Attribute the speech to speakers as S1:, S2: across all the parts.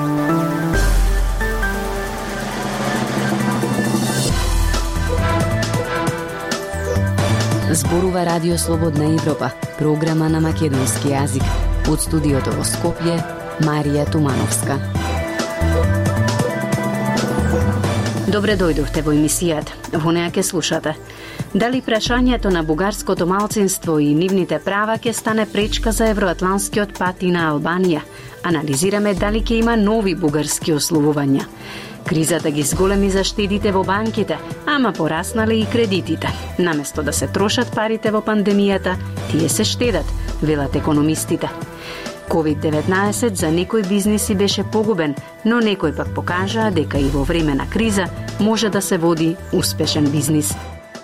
S1: Зборува Радио Слободна Европа, програма на македонски јазик. Од студиото во Скопје, Марија Тумановска. Добре дојдовте во емисијата. Во неа ќе слушате. Дали прашањето на бугарското малцинство и нивните права ќе стане пречка за евроатланскиот пат и на Албанија? Анализираме дали ќе има нови бугарски ословувања. Кризата ги зголеми заштедите во банките, ама пораснале и кредитите. Наместо да се трошат парите во пандемијата, тие се штедат, велат економистите. COVID-19 за некои бизниси беше погубен, но некои пак покажаа дека и во време на криза може да се води успешен бизнис.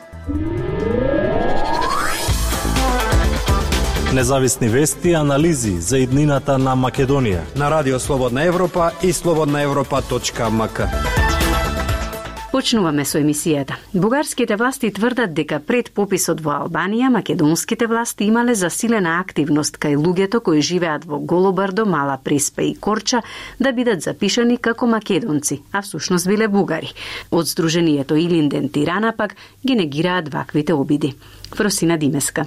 S2: Независни вести и анализи за иднината на Македонија
S3: на Радио Слободна Европа и slobodnaevropa.mk.
S1: Почнуваме со емисијата. Бугарските власти тврдат дека пред пописот во Албанија, македонските власти имале засилена активност кај луѓето кои живеат во Голобрдо, Мала Преспа и Корча да бидат запишани како македонци, а всушност биле бугари. Од Сдруженијето Илинден Тирана пак ги негираат ваквите обиди. Фросина Димеска.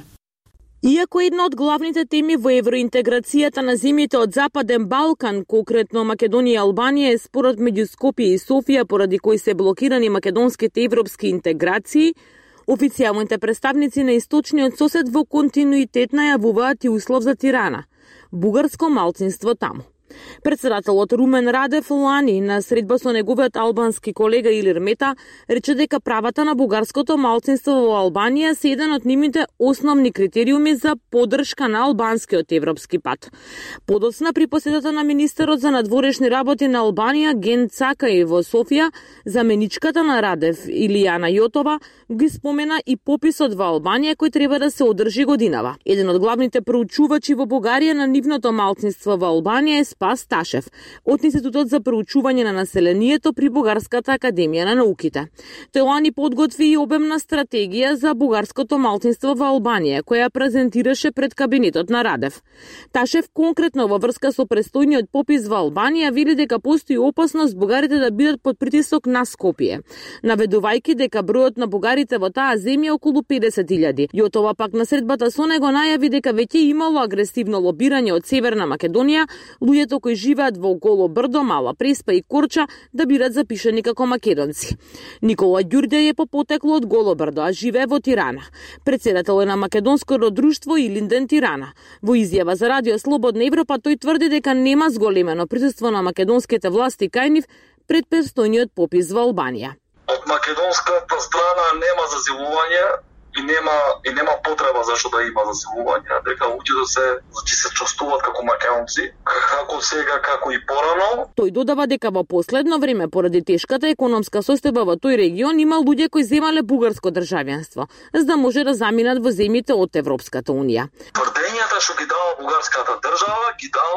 S4: Иако една од главните теми во евроинтеграцијата на земјите од Западен Балкан, конкретно Македонија и Албанија, е спорот меѓу Скопје и Софија поради кои се блокирани македонските европски интеграции, официјалните представници на источниот сосед во континуитет најавуваат и услов за Тирана – бугарско малцинство таму. Председателот Румен Радев лани на средба со неговиот албански колега Илир Мета рече дека правата на бугарското малцинство во Албанија се еден од нивните основни критериуми за поддршка на албанскиот европски пат. Подоцна при посетата на министерот за надворешни работи на Албанија Ген Цакај во Софија, заменичката на Радев Илијана Јотова ги спомена и пописот во Албанија кој треба да се одржи годинава. Еден од главните проучувачи во Бугарија на нивното малцинство во Албанија е Спас Ташев од Институтот за проучување на населението при Бугарската академија на науките. Тој лани подготви и обемна стратегија за бугарското малцинство во Албанија, која презентираше пред кабинетот на Радев. Ташев конкретно во врска со престојниот попис во Албанија вели дека постои опасност бугарите да бидат под притисок на Скопје, наведувајќи дека бројот на бугарите во таа земја е околу 50.000. Јотова пак на средбата со него најави дека веќе имало агресивно лобирање од Северна Македонија, луѓето кои живеат во Голобрдо, Мала Преспа и Корча да бидат запишани како македонци. Никола Ѓурѓај е по потекло од Голобрдо, а живее во Тирана. Председател е на македонското друштво Илинден Тирана. Во изјава за Радио Слободна Европа тој тврди дека нема зголемено присуство на македонските власти кај нив пред престојниот попис во Албанија.
S5: Од македонската страна нема зазивување и нема потреба зашто да има заселување, дека луѓето се чувствуваат како македонци, како сега, како и порано.
S4: Тој додава дека во последно време поради тешката економска состојба во тој регион има луѓе кои земале бугарско државјанство, за да може да заминат во земјите од Европската унија.
S5: Тврдењата што ги дава бугарската држава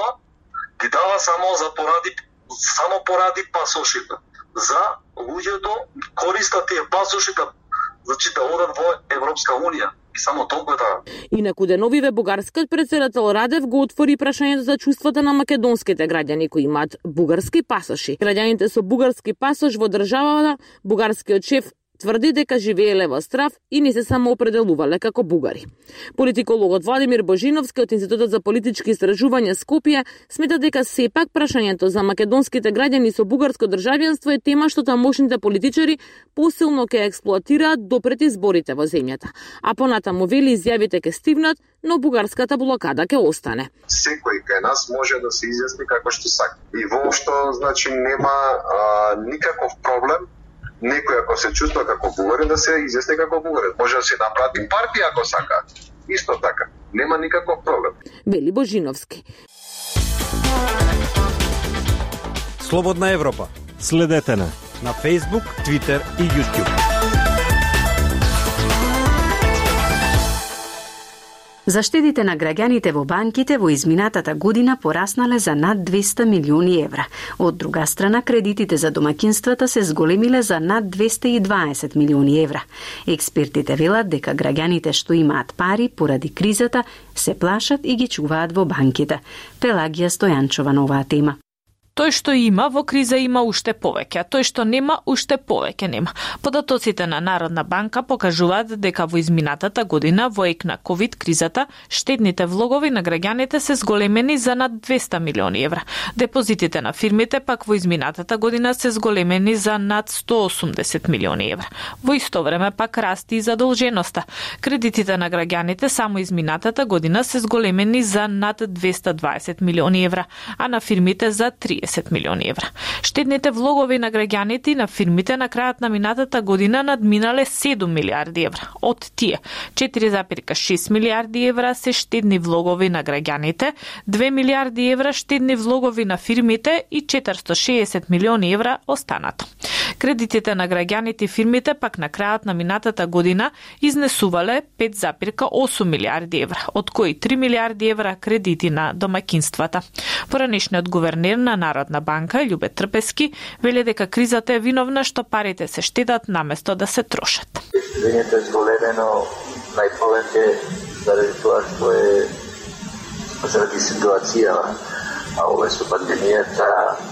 S5: ги дава само поради пасошите. За луѓето користат тие пасоши да одат во Европска унија. И само толку е таа.
S4: Инаку деновиве бугарскиот председател Радев го отвори прашањето за чувствата на македонските граѓани кои имаат бугарски пасоши. Граѓаните со бугарски пасош во државата, бугарскиот шеф тврди дека живееле во страв и не се самоопределувале како бугари. Политикологот Владимир Божиновски од Институтот за политички истражувања Скопје смета дека сепак прашањето за македонските граѓани со бугарско државјанство е тема што тамошните политичари посилно ќе експлоатираат допред изборите во земјата. А понатаму вели изјавите ќе стивнат, но бугарската блокада ќе остане.
S6: Секој кај нас може да се изјасни како што сака. И воопшто, нема никаков проблем некој ако се чувства како бугарин да се изјасни како бугарин. Може да се напрати партија ако сака. Исто така. Нема никаков проблем.
S4: Вели Божиновски.
S3: Слободна Европа.
S2: Следете на
S3: Facebook, Twitter и YouTube.
S1: Заштедите на граѓаните во банките во изминатата година пораснале за над 200 милиони евра. Од друга страна, кредитите за домаќинствата се зголемиле за над 220 милиони евра. Експертите велат дека граѓаните што имаат пари поради кризата се плашат и ги чуваат во банките. Пелагија Стојанчова на оваа тема.
S7: Тој што има во криза има уште повеќе, а тој што нема уште повеќе нема. Податоците на Народна банка покажуваат дека во изминатата година во ек на ковид кризата штедните влогови на граѓаните се зголемени за над 200 милиони евра. Депозитите на фирмите пак во изминатата година се зголемени за над 180 милиони евра. Во исто време пак расти и задолженоста. Кредитите на граѓаните само изминатата година се зголемени за над 220 милиони евра, а на фирмите за 30 милиони евра. Штедните влогови на граѓаните и на фирмите на крајот на минатата година надминале 7 милиарди евра. Од тие 4,6 милиарди евра се штедни влогови на граѓаните, 2 милиарди евра штедни влогови на фирмите и 460 милиони евра останато. Кредитите на граѓаните и фирмите пак на крајот на минатата година изнесувале 5,8 милиарди евра, од кои 3 милиарди евра кредити на домаќинствата. Поранешниот гувернер на Народна банка, Љубе Трпески, вели дека кризата е виновна што парите се штедат наместо да се трошат.
S8: Штедењето е зголемено најповеќе заради тоа што е заради ситуацијава, а ова со пандемијата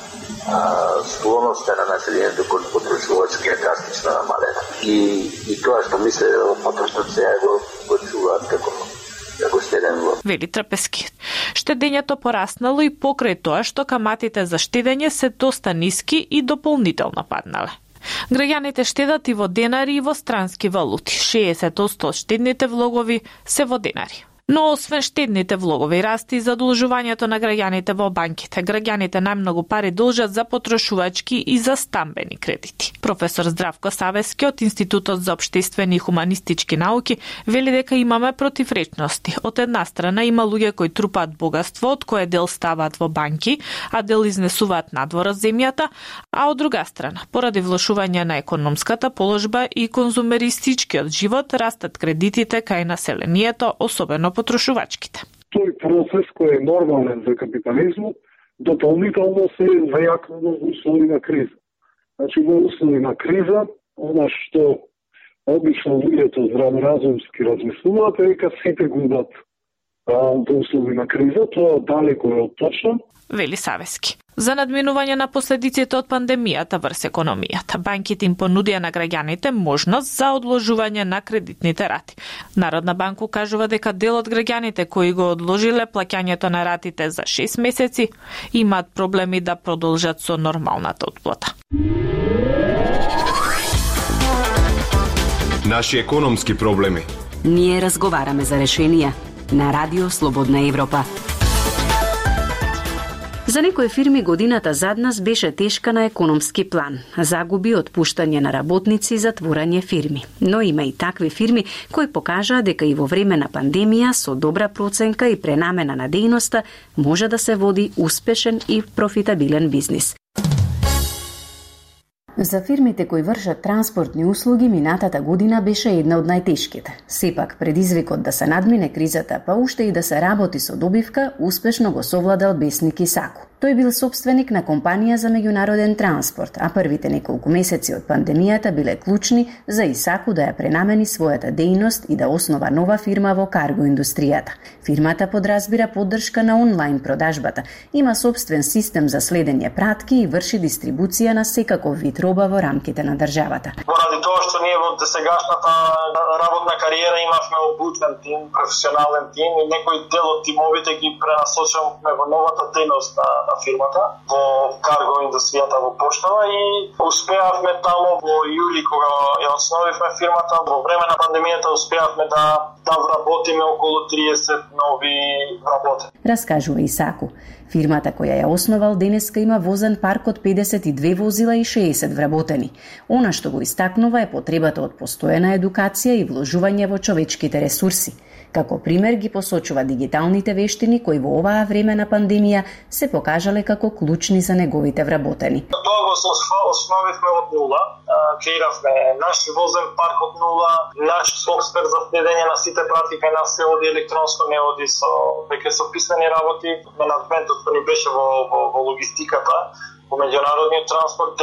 S8: склоноста на населението кон потрошувачки е драстично намалена. И тоа што мисле потрошот сега го чуваат како штеден влог.
S7: Вели Трпески. Штедењето пораснало и покрај тоа што каматите за штедење се доста ниски и дополнително паднале. Граѓаните штедат и во денари и во странски валути. 60% од штедните влогови се во денари. Но освен штедните влогови расти и задолжувањето на граѓаните во банките, граѓаните најмногу пари должат за потрошувачки и за стамбени кредити. Професор Здравко Савески од Институтот за општествени и хуманистички науки вели дека имаме противречности. Од една страна има луѓе кои трупаат богатство, од кое дел ставаат во банки, а дел изнесуваат надвор од земјата, а од друга страна, поради влошување на економската положба и конзумеристичкиот живот, растат кредитите кај населението, особено потрошувачките.
S9: Тој процес кој е нормален за капитализмот, дополнително се зајакнува во услови на криза. Значи, во услови на криза, она што обично луѓето здраворазумски размислуваат е дека сите губат во услови на криза, тоа далеко е од точно.
S7: Вели Савески. За надминување на последиците од пандемијата врз економијата, банките им понудија на граѓаните можност за одложување на кредитните рати. Народна банка кажува дека дел од граѓаните кои го одложиле плаќањето на ратите за 6 месеци имаат проблеми да продолжат со нормалната отплата.
S10: Наши економски проблеми.
S1: Ние разговараме за решенија на Радио Слободна Европа. За некои фирми годината зад нас беше тешка на економски план. Загуби, отпуштање на работници, затворање фирми. Но има и такви фирми кои покажаа дека и во време на пандемија со добра проценка и пренамена на дејноста може да се води успешен и профитабилен бизнис. За фирмите кои вршат транспортни услуги, минатата година беше една од најтешките. Сепак, предизвикот да се надмине кризата, па уште и да се работи со добивка, успешно го совладал Бесник Исаку. Тој бил собственик на компанија за меѓународен транспорт, а првите неколку месеци од пандемијата биле клучни за Исаку да ја пренамени својата дејност и да основа нова фирма во карго индустријата. Фирмата подразбира поддршка на онлайн продажбата, има собствен систем за следење пратки и врши дистрибуција на секаков вид роба во рамките на државата.
S5: Поради тоа што ние во досегашната работна кариера имавме обучен тим, професионален тим и некој дел од тимовите ги пренасочуваме во новата дејност на фирмата, во карго индустријата во поштава и успеавме таму во јули кога ја основивме фирмата, во време на пандемијата успеавме да вработиме околу 30 нови работени.
S1: Раскажува Исаку. Фирмата која ја основал денеска има возен парк од 52 возила и 60 вработени. Она што го истакнува е потребата од постојана едукација и вложување во човечките ресурси. Како пример ги посочува дигиталните вештини кои во оваа време на пандемија се покажале како клучни за неговите вработени.
S5: Тоа го основивме од нула, креиравме наш возен парк од нула, наш софтвер за следење на сите пратки кај нас се оди електронско, не оди со писмени работи. Менеджментот ни беше во логистиката, во меѓународниот транспорт, делот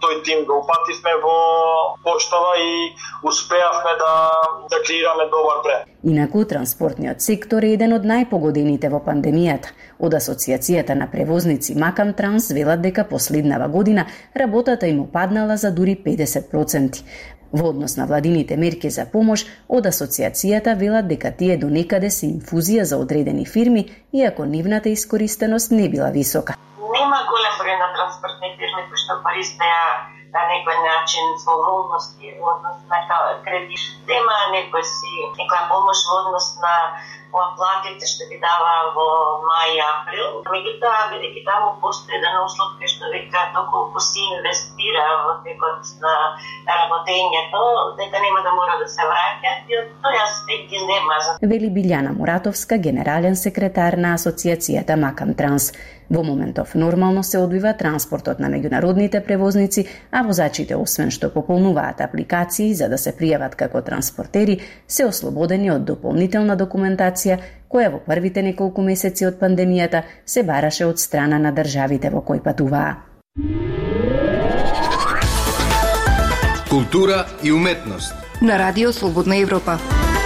S11: тој тим го упативме во поштава и успеавме да креираме добар бренд.
S1: Инаку, транспортниот сектор е еден од најпогодените во пандемијата. Од Асоциацијата на превозници Макам Транс велат дека последнава година работата им опаднала за дури 50%. Во однос на владините мерки за помош, од Асоциацијата велат дека тие до некаде се инфузија за одредени фирми, иако нивната искористеност не била висока.
S12: Нема голем број на транспортни фирми кои што користеа на некој начин во волности во однос на кредит. Нема некоја помош во однос на платите што ги дава во мај и април. Меѓутоа, бидејќи таму постои еден услов кој што вика доколку се инвестира во текот на работењето, дека нема да мора да се враќа, и од тој аспект ги нема.
S1: Вели Билјана Муратовска, генерален секретар на Асоциацијата Макам Транс. Во моментов нормално се одвива транспортот на меѓународните превозници, а возачите, освен што пополнуваат апликации за да се пријават како транспортери, се ослободени од дополнителна документација која во првите неколку месеци од пандемијата се бараше од страна на државите во кои патуваа.
S10: Култура и уметност
S13: на Радио Слободна Европа.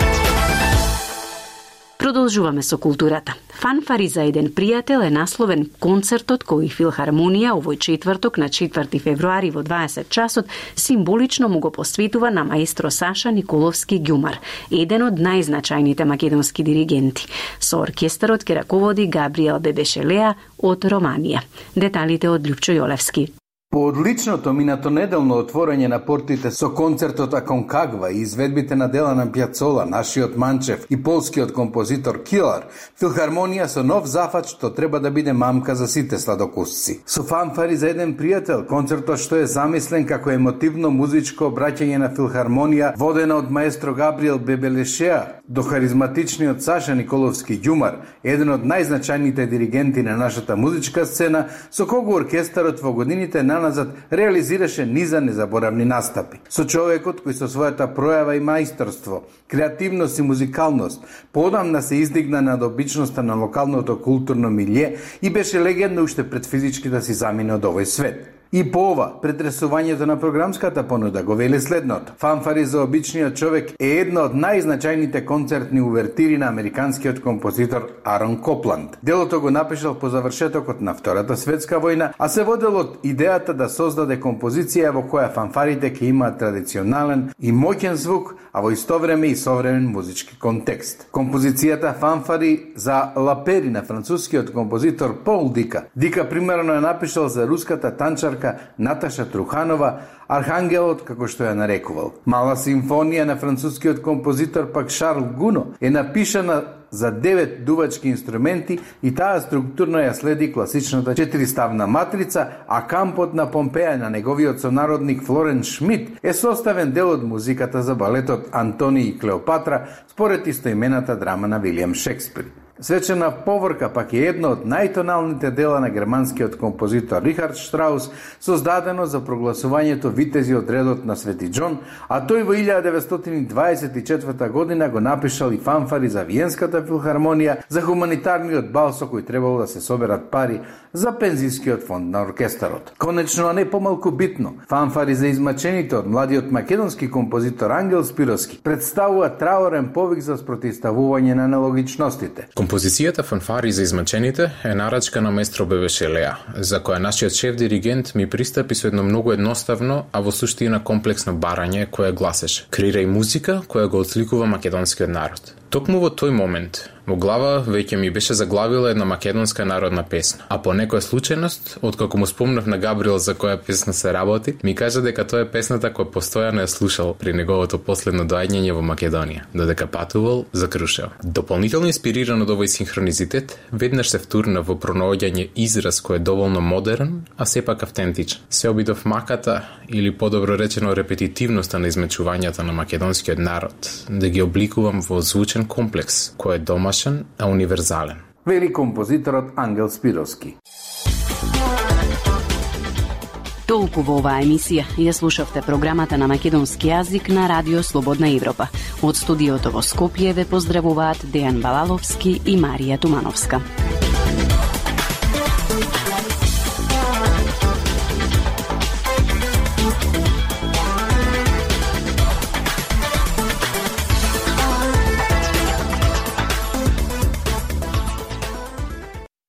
S1: Продолжуваме со културата. Фанфари за еден пријател е насловен концертот кој Филхармонија овој четврток на 4 февруари во 20 часот символично му го посветува на маестро Саша Николовски Ѓумар, еден од најзначајните македонски диригенти. Со оркестарот ќе раководи Габриел Бебешелеа од Романија. Деталите од Љупчо Јолевски.
S14: По одличното минато неделно отворање на портите со концертот Аконкагва и изведбите на дела на Пјацола, нашиот Манчев и полскиот композитор Килар, Филхармонија со нов зафат што треба да биде мамка за сите сладокусци. Со фанфари за еден пријател, концертот што е замислен како емотивно музичко обраќање на Филхармонија, водена од маестро Габриел Бебелешеа до харизматичниот Саша Николовски Ѓумар, еден од најзначајните диригенти на нашата музичка сцена, со кого оркестарот во годините назад реализираше низа незаборавни настапи. Со човекот кој со својата пројава и мајсторство, креативност и музикалност поодамна се издигна над обичноста на локалното културно милје и беше легенда уште пред физички да си замине од овој свет. И по ова, претресувањето на програмската понуда го вели следното. Фанфари за обичниот човек е една од најзначајните концертни увертири на американскиот композитор Арон Копланд. Делото го напишал по завршетокот на Втората светска војна, а се водел од идејата да создаде композиција во која фанфарите ќе имаат традиционален и моќен звук, а во исто време и современ музички контекст. Композицијата Фанфари за лапери на францускиот композитор Пол Дика. Дика примерно е напишал за руската танчарка Наташа Труханова, Архангелот, како што ја нарекувал. Мала симфонија на францускиот композитор пак Шарл Гуно е напишана за 9 дувачки инструменти и таа структурно ја следи класичната 4-ставна матрица, а кампот на Помпеја на неговиот сонародник Флорен Шмидт е составен дел од музиката за балетот Антони и Клеопатра според истоимената драма на Вилијам Шекспир. Свечена поворка пак е едно од најтоналните дела на германскиот композитор Рихард Штраус, создадено за прогласувањето витези од редот на Свети Џон, а тој во 1924 година го напишал и фанфари за Виенската филхармонија, за хуманитарниот бал со кој требало да се соберат пари за пензискиот фонд на оркестарот. Конечно, а не помалку битно, фанфари за измачените од младиот македонски композитор Ангел Спировски представува траурен повик за спротивставување на нелогичностите.
S15: Композицијата Фанфари за измачените е нарачка на маестро Бебешелеа, за која нашиот шеф диригент ми пристапи со едно многу едноставно, а во суштина комплексно барање кое гласеше: креирај музика која го отсликува македонскиот народ. Токму во тој момент, во глава веќе ми беше заглавила една македонска народна песна, а по некоја случајност, откако му спомнав на Габриел за која песна се работи, ми кажа дека тоа е песната која постојано ја слушал при неговото последно доаѓање во Македонија, додека патувал за Крушево. Дополнително инспириран од овој синхронизитет, веднаш се втурна во пронаоѓање израз кој е доволно модерен, а сепак автентичен. Се обидов маката, или подобро речено репетитивноста на измечувањата на македонскиот народ, да ги обликувам во звучен комплекс кој е домашен, а универзален.
S14: Вели композиторот Ангел Спировски.
S1: Толку во оваа емисија ја слушавте програмата на македонски јазик на Радио Слободна Европа. Од студиото во Скопје ве поздравуваат Дејан Балаловски и Марија Тумановска.